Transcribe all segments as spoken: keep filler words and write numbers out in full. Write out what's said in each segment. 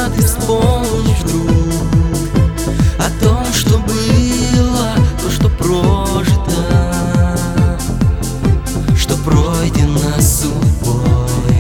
когда ты вспомнишь вдруг о том, что было, то, что прожито, что пройдено судьбой.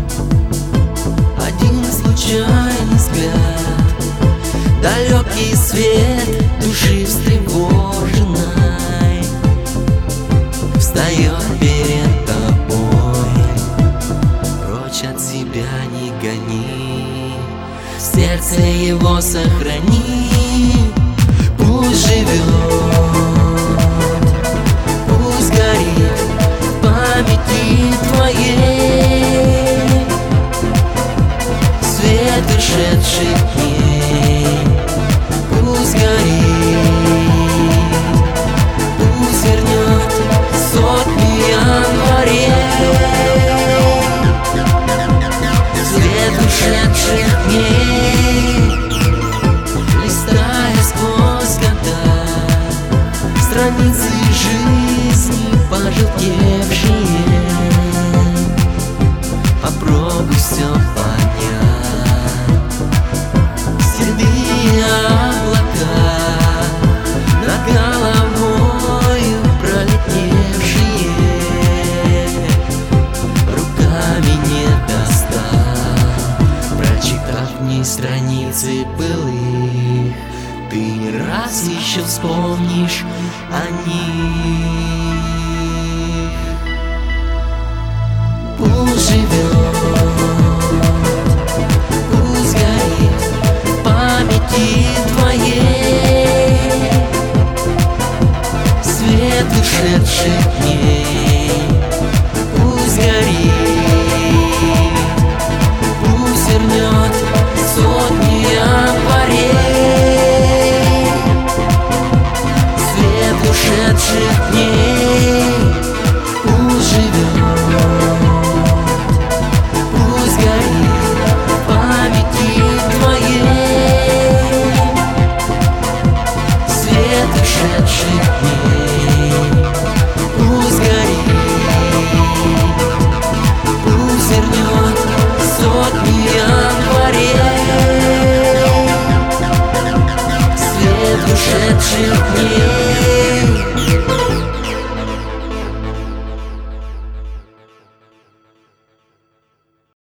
Один случайный взгляд, далекий свет души встревоженной встает перед тобой. Прочь от себя не гони, в сердце его сохрани. Пусть живет, пусть горит в памяти твоей свет ушедших дней. Пусть горит, пусть вернет сотни январей свет ушедших дней. Листая сквозь года страницы жизни пожелтевшие, попробуй все понять. Седые облака над головою пролетевшие, руками не достать. Прочитав в ней страницы былых, ты не раз еще вспомнишь о них. Пусть живет, пусть горит в памяти твоей свет ушедших дней. Пусть горит, пусть вернет сотни январей свет ушедших дней. Пусть живет, пусть горит в памяти твоей свет ушедших дней. Пусть горит, пусть вернет сотни январей свет ушедших дней.